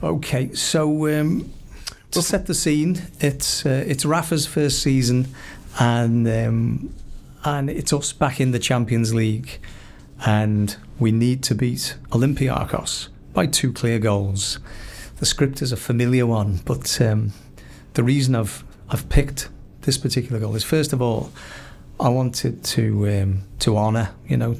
Okay, so to set the scene, it's Rafa's first season, and it's us back in the Champions League, and we need to beat Olympiacos by 2 clear goals. The script is a familiar one, but the reason I've picked this particular goal is, first of all, I wanted to honour,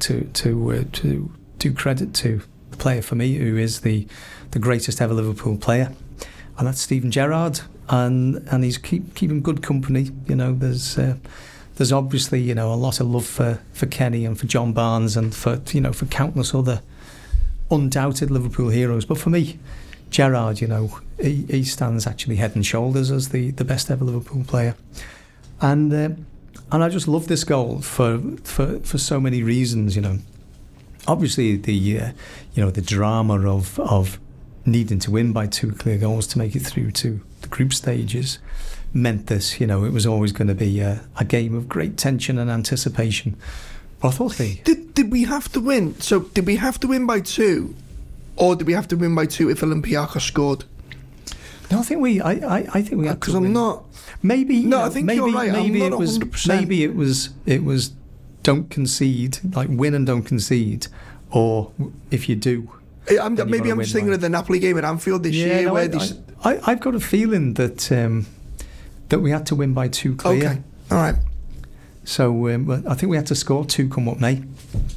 to do credit to the player for me who is the greatest ever Liverpool player, and that's Steven Gerrard, and he's keeping good company. There's obviously a lot of love for Kenny and for John Barnes and for countless other undoubted Liverpool heroes, but for me, Gerrard, he stands actually head and shoulders as the best ever Liverpool player, and I just love this goal for so many reasons. Obviously the drama of needing to win by 2 clear goals to make it through to the group stages meant this. It was always going to be a game of great tension and anticipation. But I thought did we have to win? So did we have to win by 2, or did we have to win by 2 if Olympiacos scored? No, I think we had to win. Because I'm not. Maybe. No, I think you're right. Maybe I'm not 100%. Maybe it was don't concede, like win and don't concede, or if you do. Maybe I'm just thinking of the Napoli game at Anfield this year, where I've got a feeling that we had to win by 2 clear. Okay, all right. So I think we had to score 2 come what may.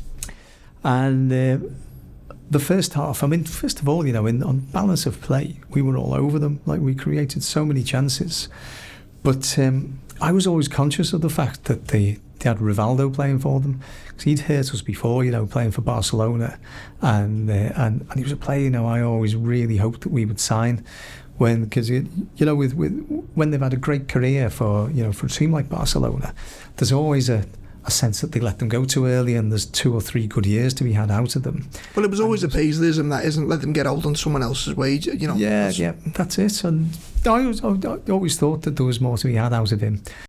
And the first half, I mean, first of all, on balance of play, we were all over them. Like, we created so many chances. But I was always conscious of the fact that they had Rivaldo playing for them, because he'd hurt us before, playing for Barcelona, and he was a player I always really hoped that we would sign, because when they've had a great career for a team like Barcelona, there's always a sense that they let them go too early, and there's 2 or 3 good years to be had out of them. Well, it was always a Paislerism, that isn't let them get old on someone else's wage. Yeah, that's it. And I always thought that there was more to be had out of him.